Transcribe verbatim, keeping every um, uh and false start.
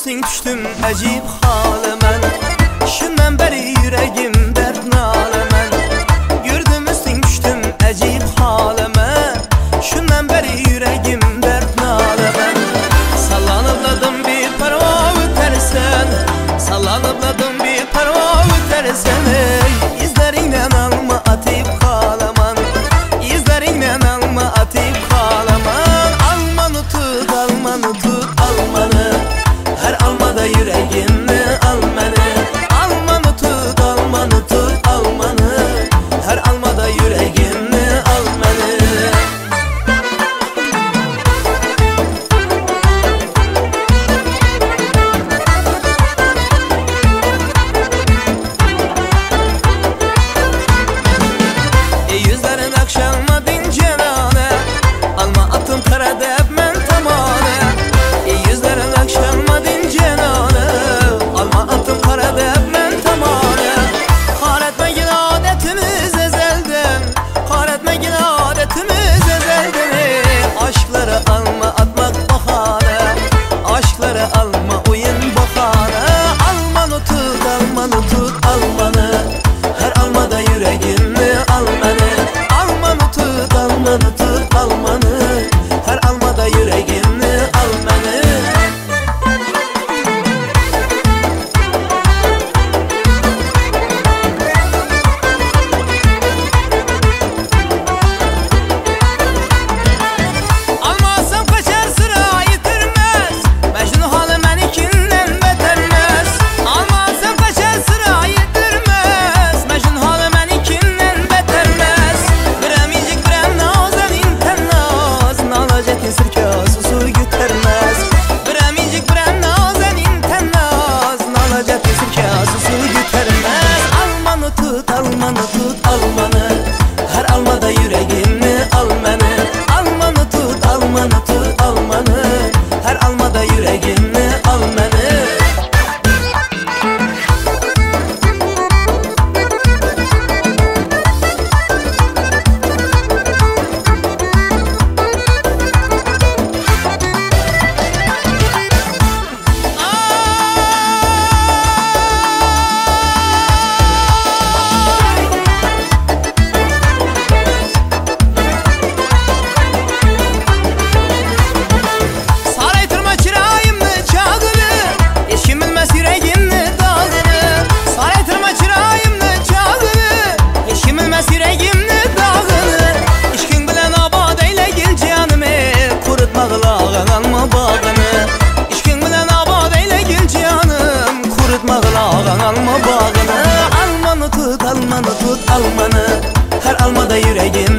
üstün düştüm acib hale mən. Şundan beri yüreğim dert nale mən. Gördüm üstün düştüm acib hale mən. Şundan beri yüreğim dert nale mən. Sallanıbladım bir parva ötersen, sallanıbladım bir parva ötersen, ey izlerinden alma atip kalaman, izlerinden alma atip kalaman. Almanı tut, almanı tut, almanı, her almada yüreğimni al məni. Almanı tut, almanı tut, almanı, her almada yüreğimni al məni. Yüzlerin akşama dincenane, alma attım kara dep men tamane. Yüzlerin akşama dincenane, alma attım kara dep men tamane. Kahretmegin adetimiz ezelden, kahretmegin adetimiz ezelden. Aşkları alma atmak bahane, aşkları alma oyun bahane. Almanı tut, almanı tut, almanı, her almada yüreğimni al məni. Almanı tut, almanı tut, almanı, her almada yüreğimni al məni. Almazsam kaçar sıra yitirmez, Mecnun halı mənikindən betərməz. Almazsam kaçar sıra yitirmez, Mecnun halı mənikindən betərməz. Biremicik birem nazenin tennaz, nalacetin sirkası su gütərməz. Biremicik birem nazenin tennaz, nalacetin sirkası su gütərməz. Almanı tut, almanı tut, almanı, her almada yüreğimni al məni. Almanı tut, almanı tut, almanı, her almada yüreğimni al məni. Saraytırma çırağımlı çağını, hiç kim bilmez yüreğimni dağını. Saraytırma çırağımlı çağını, hiç kim bilmez yüreğimni dağını. Hiç kim bilen abad eyle gel canımı, kurutma kılağın alma bağını. Hiç kim bilen abad eyle gel canım, kurutma kılağın alma bağını. Almanı tut, almanı tut, almanı, her almada yüreğim